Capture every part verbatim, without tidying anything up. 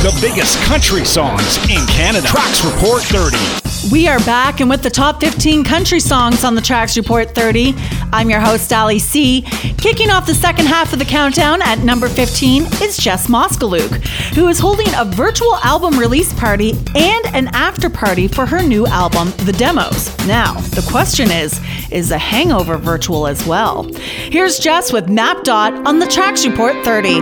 the biggest country songs in Canada. Tracks Report thirty. We are back, and with the top fifteen country songs on the Tracks Report thirty, I'm your host, Ali C. Kicking off the second half of the countdown at number fifteen is Jess Moskaluke, who is holding a virtual album release party and an after party for her new album, The Demos. Now, the question is, is The Hangover virtual as well? Here's Jess with Map Dot on the Tracks Report thirty.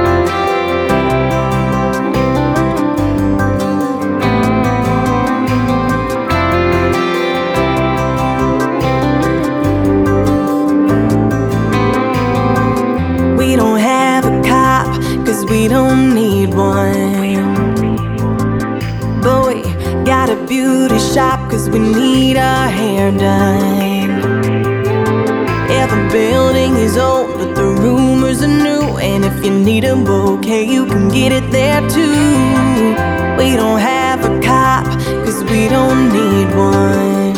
We don't need one, but we got a beauty shop cause we need our hair done. Yeah, the building is old but the rumors are new, and if you need a bouquet you can get it there too. We don't have a cop cause we don't need one.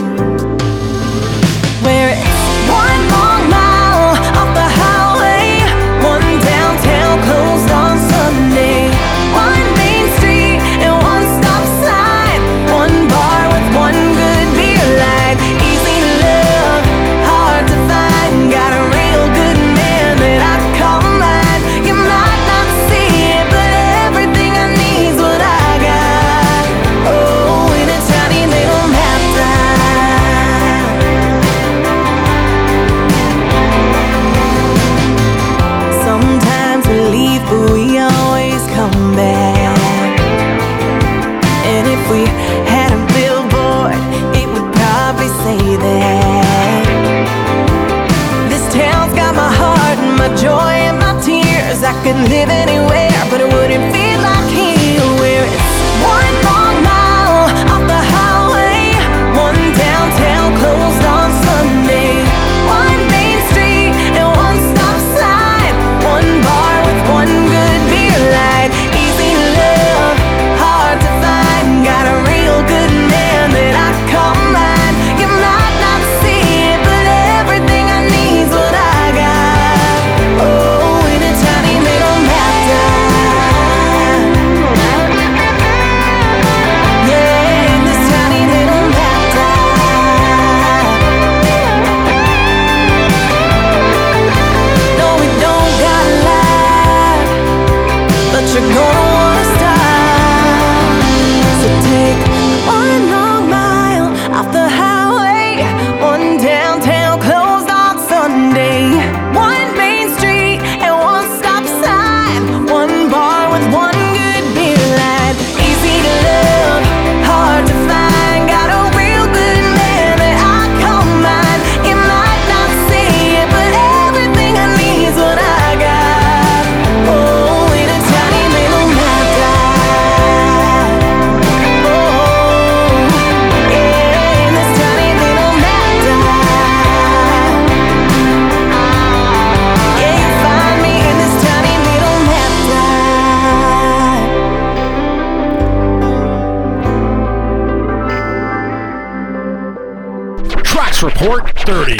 Where it's one long mile off the highway, one downtown closed on Sunday, one main street and one stop sign, one bar with one good beer line. Easy to love, hard to find, got a real good man that I call mine. You might not see it, but everything I need's what I got. Oh, in a tiny little map time. Sometimes we leave, but we always come back. And if we had a billboard, it would probably say that this town's got my heart and my joy and my tears. I could live anywhere, but it wouldn't feel like here. Where it's one long mile off the highway, one downtown closed on Sunday, one main street and one stop sign, one bar with one good beer line. Easy to love, hard to find, got a real good man that I call mine. You might not see it, but everything I need's what I got. Oh, in a tiny little map time. Yeah, in this tiny little map time. No, we don't got a lot, but you're gonna wanna stop. So take one long mile off the highway, one downtown closed on Sunday, one main street and one stop sign, one bar with one good beer line. Easy to love, hard to find, got a real good man that I call mine. You might not see it, but everything I need's what I got. Oh, in a tiny little map time. Oh, yeah, in this tiny little map time. Yeah, you find me in this tiny little map time. Tracks Report thirty.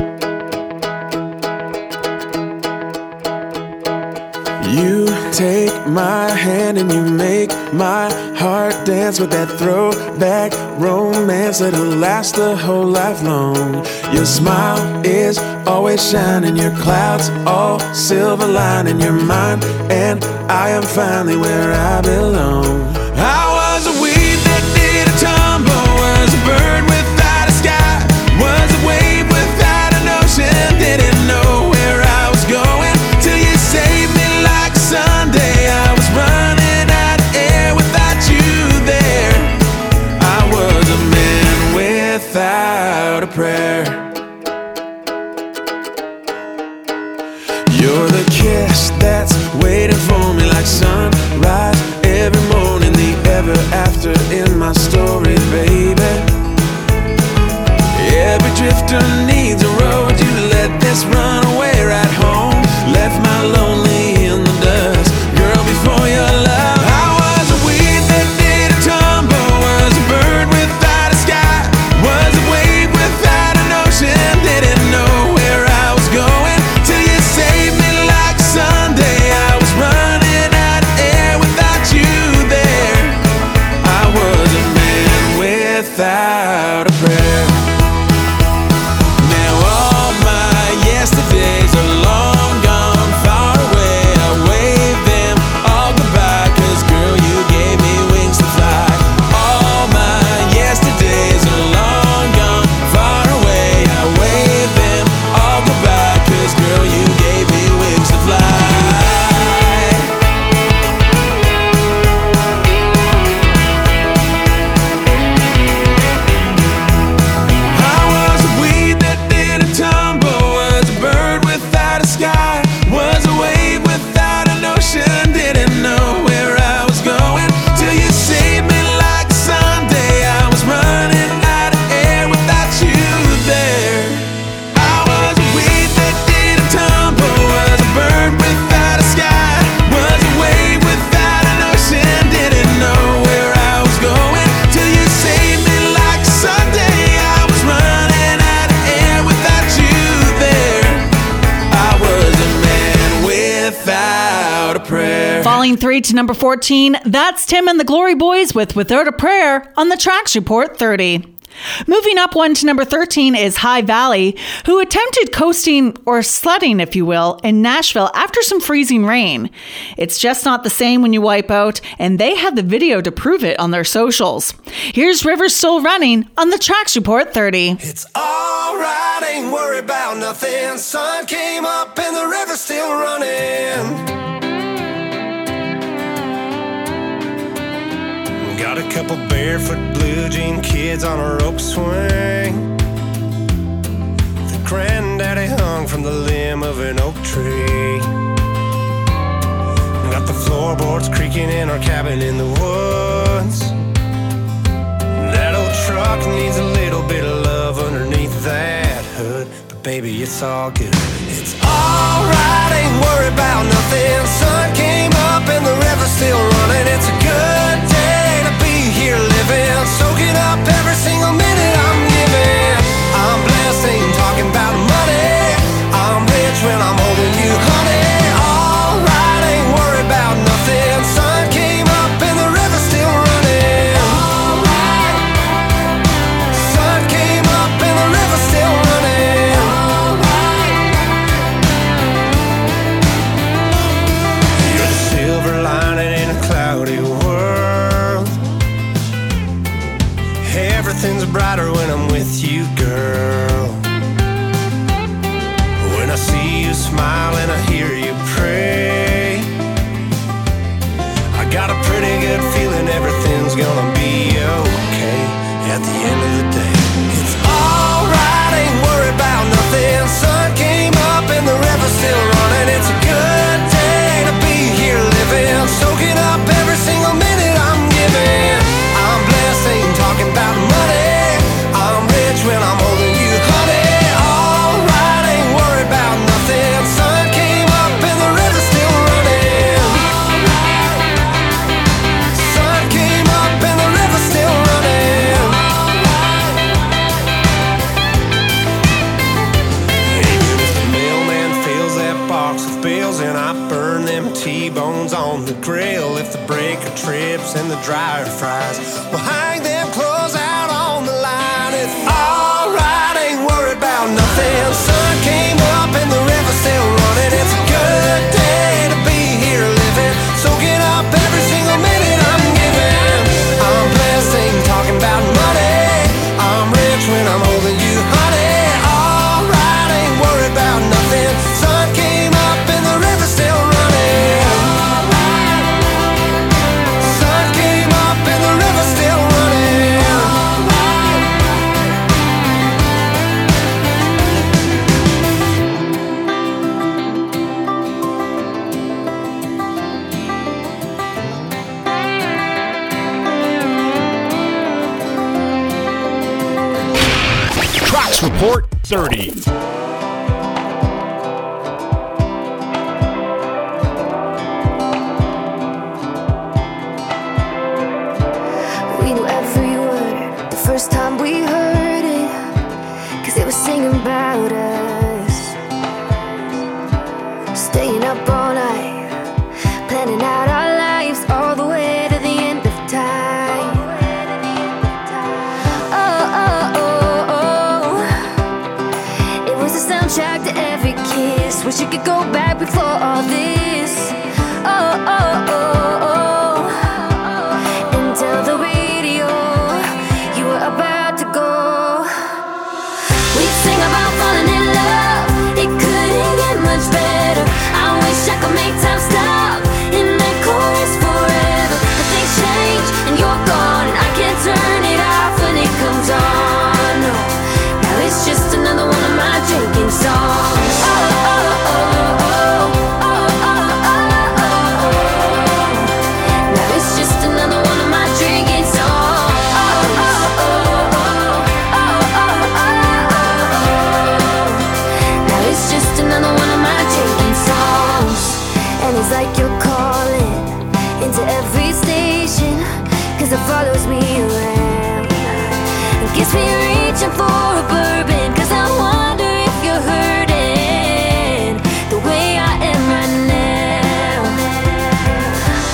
You take my hand and you make my heart dance with that throwback romance that'll last the whole life long. Your smile is always shining, your clouds all silver lining your mind, and I am finally where I belong. I was a weed that did a tumble, was a bird without a sky, was a wave without an ocean, didn't know where I was going till you saved me like a Sunday. I was running out of air without you there. I was a man without a prayer. You're the kiss that's waiting for me like sunrise every Falling three to number fourteen, that's Tim and the Glory Boys with Without a Prayer on the Tracks Report thirty. Moving up one to number thirteen is High Valley, who attempted coasting, or sledding if you will, in Nashville after some freezing rain. It's just not the same when you wipe out, and they had the video to prove it on their socials. Here's Rivers Still Running on the Tracks Report thirty. It's alright, ain't worried about nothing. Sun came up and the river's still running. Got a couple barefoot blue jean kids on a rope swing. The granddaddy hung from the limb of an oak tree. Got the floorboards creaking in our cabin in the woods. That old truck needs a little bit of love underneath that hood, but baby, it's all good. It's alright, ain't worried about nothing. Sun came up and the river's still running. It's a good day to be here living, soaking up every single minute I'm giving. I'm blessed, ain't talking about money. I'm rich when I'm holding you, honey. Alright, ain't worried about nothing. Sun came up and the river's still running. Alright. Sun came up and the river's still running. Alright. You're the silver lining in a cloudy world. Everything's brighter when I'm with you, girl. When I see you smile and I hear you pray, I got a pretty good feeling everything's gonna be okay at the end of the day. It's alright, ain't worried about nothing. Sun came up and the river's still running. It's a good day to be here living, soaking up every single minute I'm giving. I'm blessed, ain't talking about money. I'm rich when I'm holding you, honey. Alright, ain't worried about nothing. Sun came up and the river's still running. Sun came up and the river's still running. Even if the mailman fills that box with bills and I burn them T-bones on the grill, if the breaker trips and the dryer fries, we'll hang them clothes out on the line. It's alright, ain't worried about nothing. Sun came up and the river's still running. It's a good day to be here living, soaking up every single minute I'm giving. I'm blessed, ain't talking about money. I'm rich when I'm holding you, honey. Alright, ain't worried about nothing. Sun came up and the river's still running. Sun came up and the river's still running. Tracks Report thirty. We knew every word the first time we heard it, 'cause it was singing about us. Staying up all night, planning out our lives all the way to the end of time. Oh, oh, oh, oh. It was a soundtrack to every kiss. Wish you could go back before all this. Oh, oh, oh, oh. Tell the radio you were about to go. We'd sing about falling in love. It couldn't get much better. I wish I could make time stop in that chorus forever. But things change and you're gone, and I can't turn it off when it comes on. No. Now it's just another one of my drinking songs. Oh, oh, oh, oh, oh, oh, oh, oh, oh. Now it's just another one of my drinking songs. Oh, oh, oh, oh, oh, oh, oh, oh. Now it's just another one of my drinking songs. And it's like you're calling into every station, 'cause it follows me around. It gets me reaching for a bourbon, 'cause I wonder if you're hurting the way I am right now.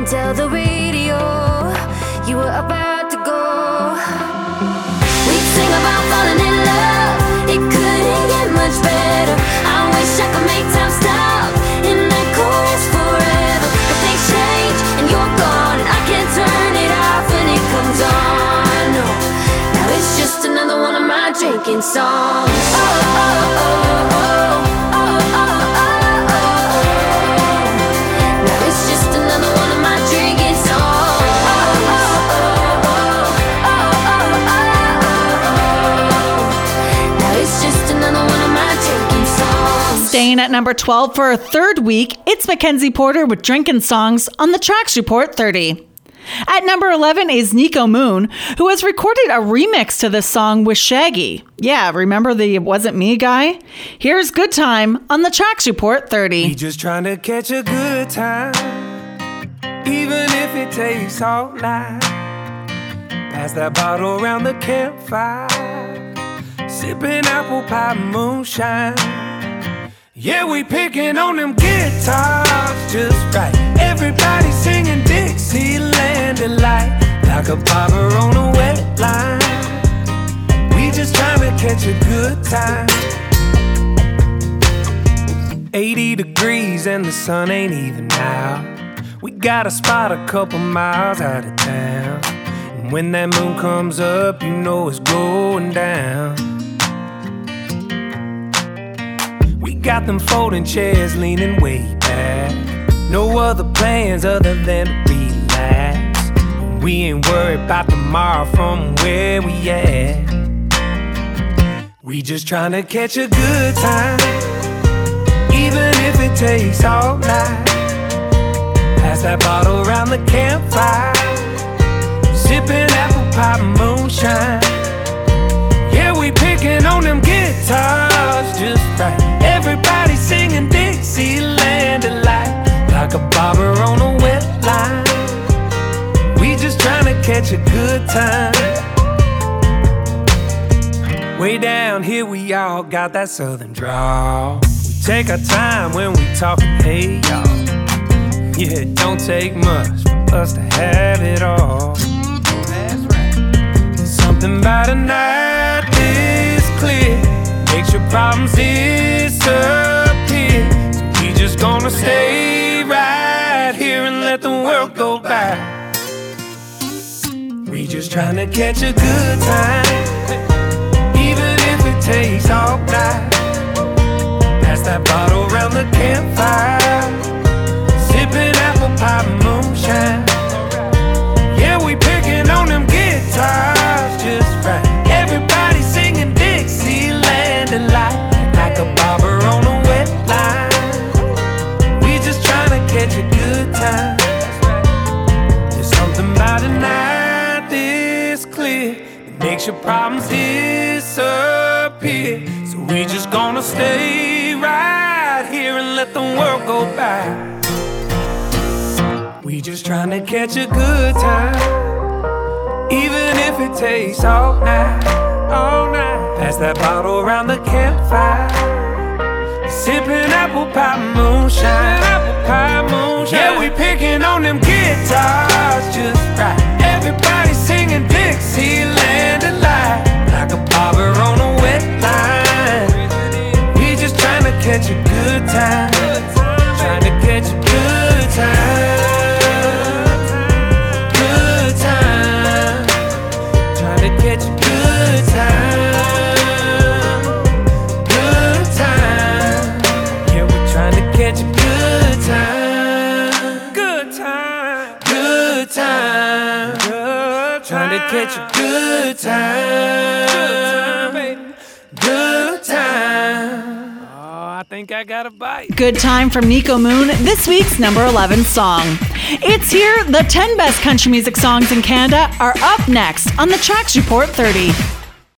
tell the radio you were about to go. We'd sing about falling in love, it couldn't get much better. I wish I could make time stop in that chorus forever. But things change and you're gone, and I can't turn it off when it comes on. No, now it's just another one of my drinking songs. Oh, oh, oh, oh, oh, oh, oh, oh, oh. Now it's just another one of my drinking songs. Oh, oh, oh, oh, oh, oh, oh, oh. Now it's just another one of my drinking songs. Staying at number twelve for a third week, it's Mackenzie Porter with Drinkin' Songs on the Tracks Report thirty. At number eleven is Nico Moon, who has recorded a remix to this song with Shaggy. Yeah, remember the It Wasn't Me guy? Here's Good Time on the Tracks Report thirty. We just trying to catch a good time, even if it takes all night. Pass that bottle around the campfire, sipping apple pie moonshine. Yeah, we picking on them guitars just right. Everybody singing Dixieland delight, like a bobber on a wet line. We just trying to catch a good time. eighty degrees and the sun ain't even out. We got a spot a couple miles out of town, and when that moon comes up, you know it's going down. We got them folding chairs leaning way back, no other plans other than to relax. We ain't worried about tomorrow from where we at. We just tryna catch a good time, even if it takes all night. Pass that bottle around the campfire, sipping apple pie moonshine. Yeah, we picking on them guitars just right. Everybody singing Dixieland delight, like a bobber on a wet line. We just tryna catch a good time. Way down here we all got that southern drawl. We take our time when we talkin', hey y'all. Yeah, it don't take much for us to have it all. That's right. There's something about a night this clear, makes your problems disappear. So we just gonna stay right here and let the world go by. We just tryna catch a good time, even if it takes all night. Pass that bottle around the campfire, sipping apple pie moonshine. Yeah, we picking on them guitars just right. Everybody singing Dixieland delight, like a bobber on a wet line. We just tryna catch a good time. There's something about a night this clear that makes your problems disappear. So we just gonna stay right here and let the world go by. We just tryna catch a good time, even if it takes all night, all night. Pass that bottle around the campfire, sipping apple pie moonshine, apple pie moonshine. Yeah, we picking on them guitars just right. Everybody singing Dixieland delight, like a bobber on a wet line. We just tryna catch a good time, tryna catch a good time. Catch a good time, good time. Yeah, we're trying to catch a good time, good time, good time, good time. Trying to catch a good time, baby, good time. Oh, I think I got a bite. Good Time from Nico Moon, this week's number eleven song. It's here. The ten best country music songs in Canada are up next on the Tracks Report thirty.